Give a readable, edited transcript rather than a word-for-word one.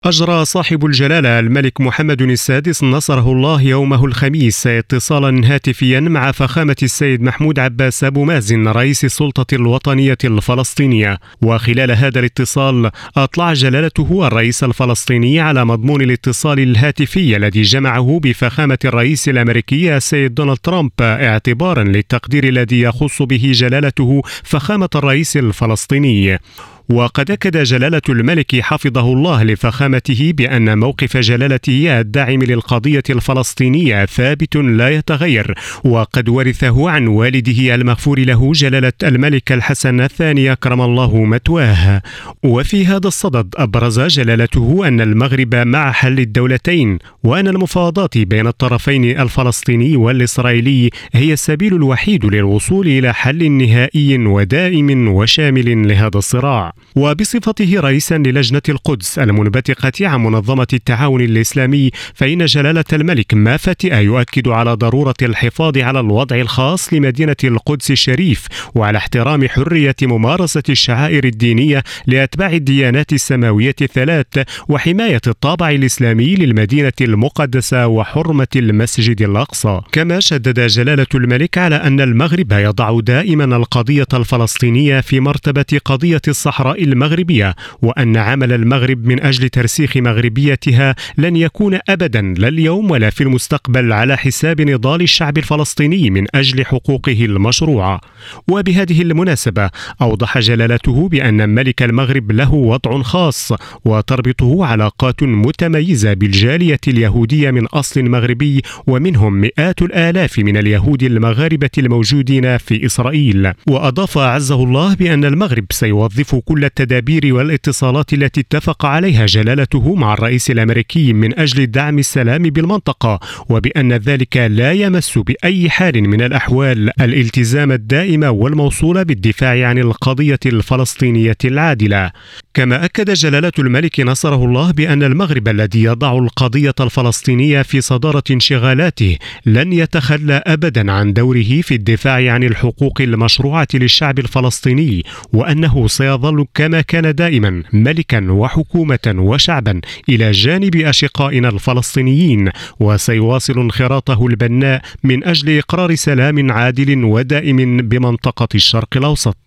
أجرى صاحب الجلالة الملك محمد السادس نصره الله يومه الخميس اتصالا هاتفيا مع فخامة السيد محمود عباس أبو مازن رئيس السلطة الوطنية الفلسطينية. وخلال هذا الاتصال أطلع جلالته الرئيس الفلسطيني على مضمون الاتصال الهاتفي الذي جمعه بفخامة الرئيس الأمريكي السيد دونالد ترامب، اعتبارا للتقدير الذي يخص به جلالته فخامة الرئيس الفلسطيني. وقد أكد جلالة الملك حفظه الله لفخامته بأن موقف جلالته الداعم للقضية الفلسطينية ثابت لا يتغير، وقد ورثه عن والده المغفور له جلالة الملك الحسن الثاني كرم الله مثواه. وفي هذا الصدد أبرز جلالته أن المغرب مع حل الدولتين، وأن المفاوضات بين الطرفين الفلسطيني والإسرائيلي هي السبيل الوحيد للوصول إلى حل نهائي ودائم وشامل لهذا الصراع. وبصفته رئيسا للجنة القدس المنبثقة عن منظمة التعاون الإسلامي، فإن جلالة الملك ما فتئ يؤكد على ضرورة الحفاظ على الوضع الخاص لمدينة القدس الشريف، وعلى احترام حرية ممارسة الشعائر الدينية لأتباع الديانات السماوية الثلاث، وحماية الطابع الإسلامي للمدينة المقدسة وحرمة المسجد الأقصى. كما شدد جلالة الملك على أن المغرب يضع دائما القضية الفلسطينية في مرتبة قضية الصحراء المغربية، وأن عمل المغرب من أجل ترسيخ مغربيتها لن يكون أبدا لا اليوم ولا في المستقبل على حساب نضال الشعب الفلسطيني من أجل حقوقه المشروعة. وبهذه المناسبة أوضح جلالته بأن ملك المغرب له وضع خاص وتربطه علاقات متميزة بالجالية اليهودية من أصل مغربي، ومنهم مئات الآلاف من اليهود المغاربة الموجودين في إسرائيل. وأضاف عزه الله بأن المغرب سيوظف كل التدابير والاتصالات التي اتفق عليها جلالته مع الرئيس الأمريكي من أجل دعم السلام بالمنطقة، وبأن ذلك لا يمس بأي حال من الأحوال الالتزام الدائم والموصول بالدفاع عن القضية الفلسطينية العادلة. كما أكد جلالة الملك نصره الله بأن المغرب الذي يضع القضية الفلسطينية في صدارة انشغالاته لن يتخلى أبدا عن دوره في الدفاع عن الحقوق المشروعة للشعب الفلسطيني، وأنه سيظل كما كان دائما ملكا وحكومة وشعبا إلى جانب أشقائنا الفلسطينيين، وسيواصل انخراطه البناء من أجل إقرار سلام عادل ودائم بمنطقة الشرق الأوسط.